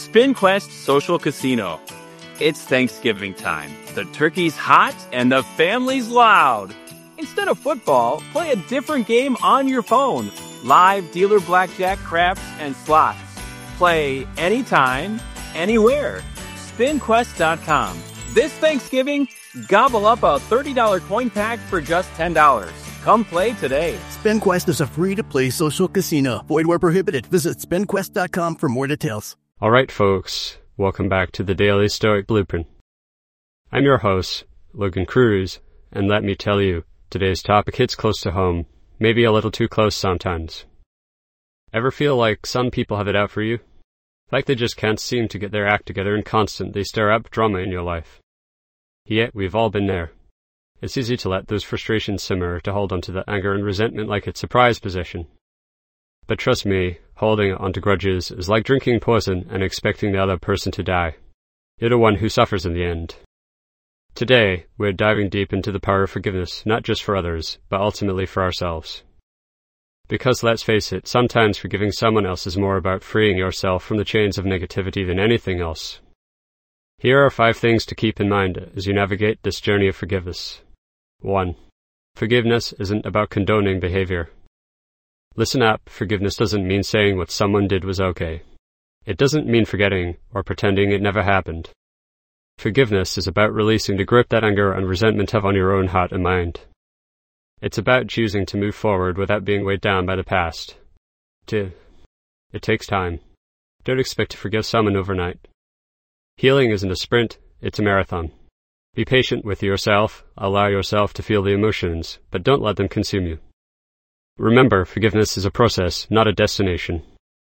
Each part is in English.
SpinQuest Social Casino. It's Thanksgiving time. The turkey's hot and the family's loud. Instead of football, play a different game on your phone. Live dealer blackjack, craps, and slots. Play anytime, anywhere. SpinQuest.com. This Thanksgiving, gobble up a $30 coin pack for just $10. Come play today. SpinQuest is a free-to-play social casino. Void where prohibited. Visit SpinQuest.com for more details. All right, folks. Welcome back to the Daily Stoic Blueprint. I'm your host, Logan Cruz, and let me tell you, today's topic hits close to home, maybe a little too close sometimes. Ever feel like some people have it out for you? Like they just can't seem to get their act together and constantly stir up drama in your life? Yet we've all been there. It's easy to let those frustrations simmer, to hold onto the anger and resentment like it's a prized possession. But trust me, holding onto grudges is like drinking poison and expecting the other person to die. You're the one who suffers in the end. Today, we're diving deep into the power of forgiveness, not just for others, but ultimately for ourselves. Because let's face it, sometimes forgiving someone else is more about freeing yourself from the chains of negativity than anything else. Here are 5 things to keep in mind as you navigate this journey of forgiveness. 1. Forgiveness isn't about condoning behavior. Listen up, forgiveness doesn't mean saying what someone did was okay. It doesn't mean forgetting or pretending it never happened. Forgiveness is about releasing the grip that anger and resentment have on your own heart and mind. It's about choosing to move forward without being weighed down by the past. 2. It takes time. Don't expect to forgive someone overnight. Healing isn't a sprint, it's a marathon. Be patient with yourself, allow yourself to feel the emotions, but don't let them consume you. Remember, forgiveness is a process, not a destination.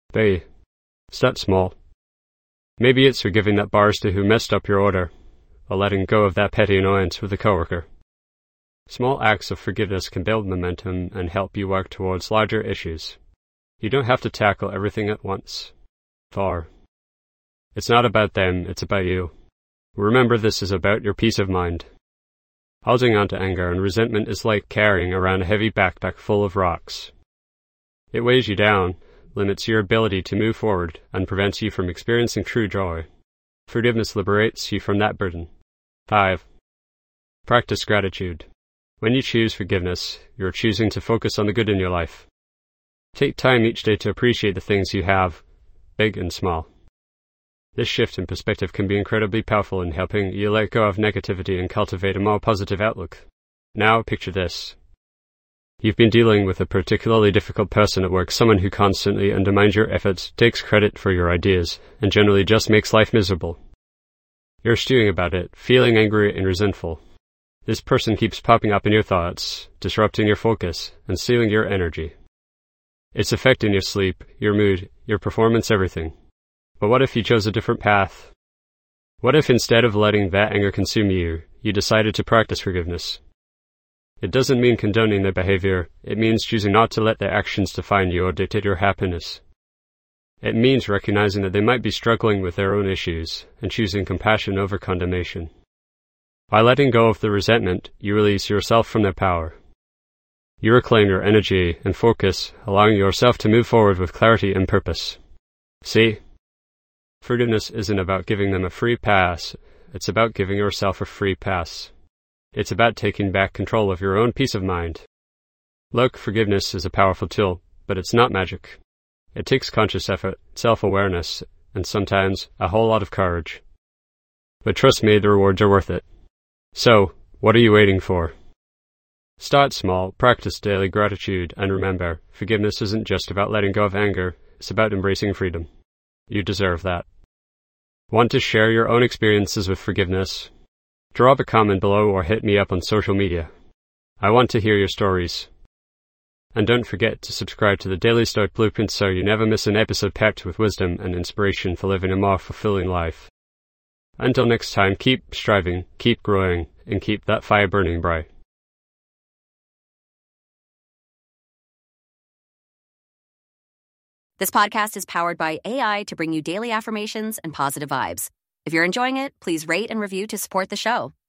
Start small. Maybe it's forgiving that barista who messed up your order, or letting go of that petty annoyance with a coworker. Small acts of forgiveness can build momentum and help you work towards larger issues. You don't have to tackle everything at once. It's not about them, it's about you. Remember, this is about your peace of mind. Holding on to anger and resentment is like carrying around a heavy backpack full of rocks. It weighs you down, limits your ability to move forward, and prevents you from experiencing true joy. Forgiveness liberates you from that burden. 5. Practice gratitude. When you choose forgiveness, you're choosing to focus on the good in your life. Take time each day to appreciate the things you have, big and small. This shift in perspective can be incredibly powerful in helping you let go of negativity and cultivate a more positive outlook. Now, picture this. You've been dealing with a particularly difficult person at work, someone who constantly undermines your efforts, takes credit for your ideas, and generally just makes life miserable. You're stewing about it, feeling angry and resentful. This person keeps popping up in your thoughts, disrupting your focus, and stealing your energy. It's affecting your sleep, your mood, your performance, everything. But what if you chose a different path? What if instead of letting that anger consume you, you decided to practice forgiveness? It doesn't mean condoning their behavior, it means choosing not to let their actions define you or dictate your happiness. It means recognizing that they might be struggling with their own issues, and choosing compassion over condemnation. By letting go of the resentment, you release yourself from their power. You reclaim your energy and focus, allowing yourself to move forward with clarity and purpose. See? Forgiveness isn't about giving them a free pass, it's about giving yourself a free pass. It's about taking back control of your own peace of mind. Look, forgiveness is a powerful tool, but it's not magic. It takes conscious effort, self-awareness, and sometimes a whole lot of courage. But trust me, the rewards are worth it. So, what are you waiting for? Start small, practice daily gratitude, and remember, forgiveness isn't just about letting go of anger, it's about embracing freedom. You deserve that. Want to share your own experiences with forgiveness? Drop a comment below or hit me up on social media. I want to hear your stories. And don't forget to subscribe to the Daily Stoic Blueprint so you never miss an episode packed with wisdom and inspiration for living a more fulfilling life. Until next time, keep striving, keep growing, and keep that fire burning bright. This podcast is powered by AI to bring you daily affirmations and positive vibes. If you're enjoying it, please rate and review to support the show.